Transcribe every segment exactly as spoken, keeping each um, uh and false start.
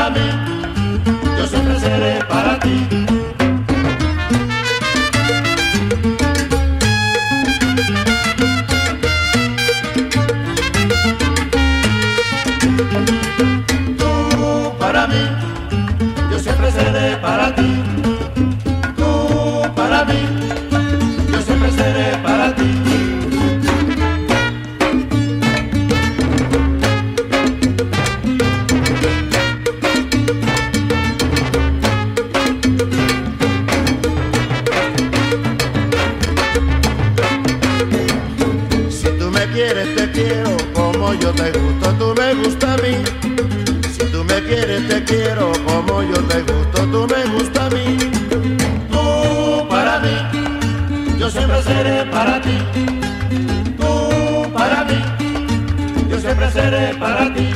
mí, yo siempre seré para ti. Tú para mí, yo siempre seré para ti. Tú para mí, yo siempre seré para ti. Quieres, te quiero, como yo te gusto, tú me gusta a mí. Si tú me quieres, te quiero, como yo te gusto, tú me gusta a mí. Tú para mí, yo siempre seré para ti. Tú para mí, yo siempre seré para ti.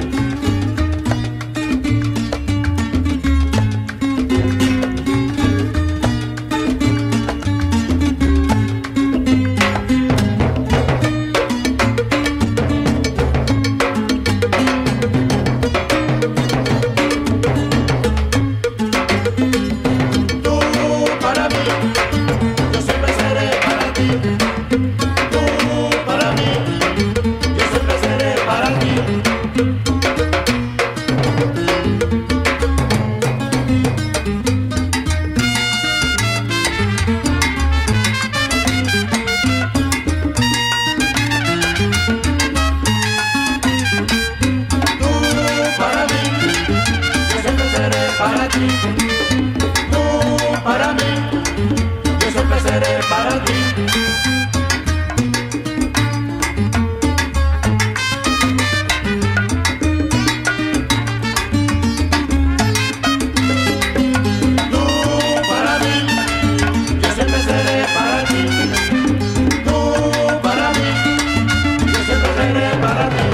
Para ti, tú para mí, yo siempre seré para ti. Tú para mí, yo siempre seré para ti. Tú para mí, yo siempre seré para ti.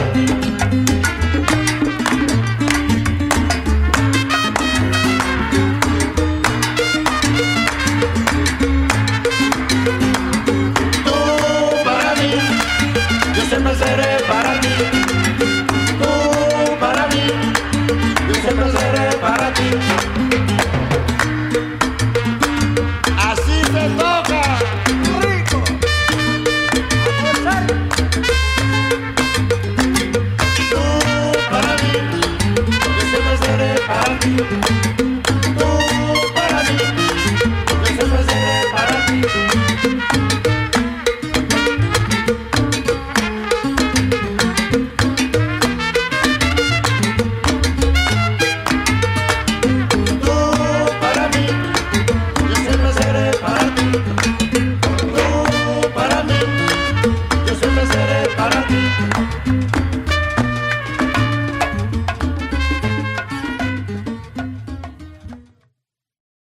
Siempre seré para ti, tú para mí, yo siempre seré para ti. Así se toca, rico. Tú para mí, yo siempre seré para ti.